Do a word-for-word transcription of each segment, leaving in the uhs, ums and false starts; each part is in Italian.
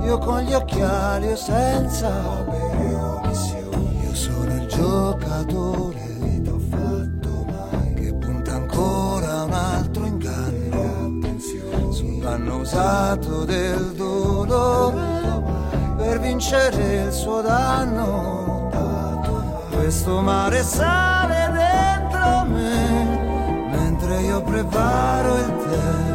io con gli occhiali o senza. Io sono il giocatore che t'ho fatto mai, che punta ancora un altro inganno sull'hanno usato del dolore per vincere il suo danno. Questo mare sale dentro me mentre io preparo il tè.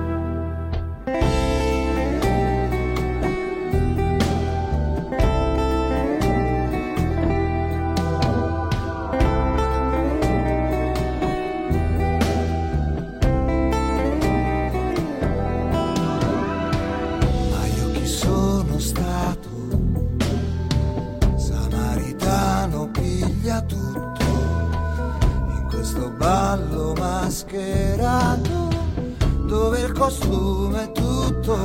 Ballo mascherato dove il costume è tutto,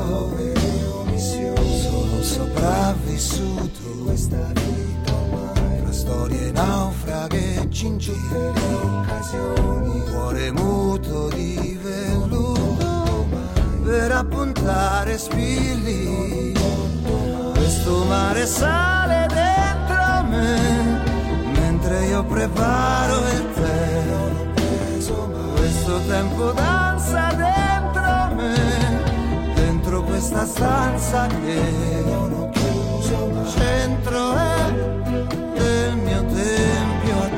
sono sopravvissuto questa vita ormai, fra storie naufraghe in giro, occasioni, cuore muto di velluto per appuntare spilli. Questo mare sale dentro me mentre io preparo il tè. Questo tempo danza dentro me, dentro questa stanza che non ho chiuso mai. Centro è del mio tempio a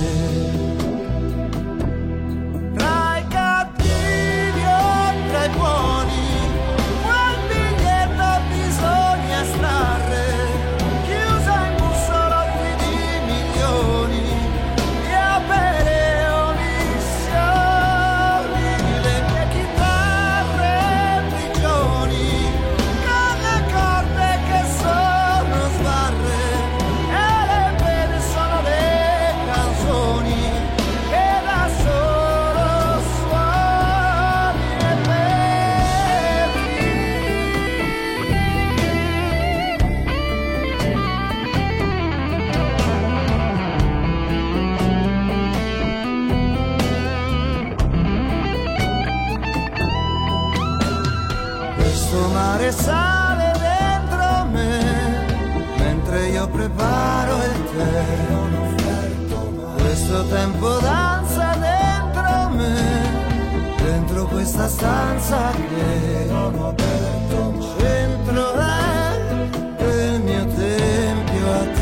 te. Tra i cattivi o tra i buoni, quel biglietto bisogna estrarre, chiusa in bussolotti di milioni. Sale dentro me mentre io preparo il tè. Questo tempo danza dentro me, dentro questa stanza che non ho aperto. Centro è del mio tempio a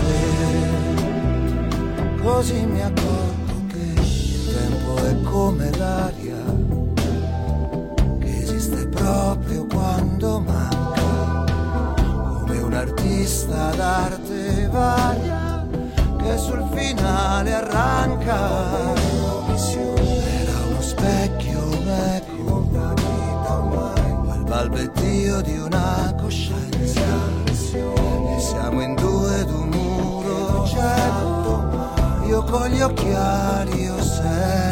te. Così mi accorgo che il tempo è come l'aria, che esiste proprio quando manca, un artista d'arte varia che sul finale arranca. Era uno specchio meco, quel balbettio di una coscienza, e siamo in due d'un muro cieco, io con gli occhiali io sempre.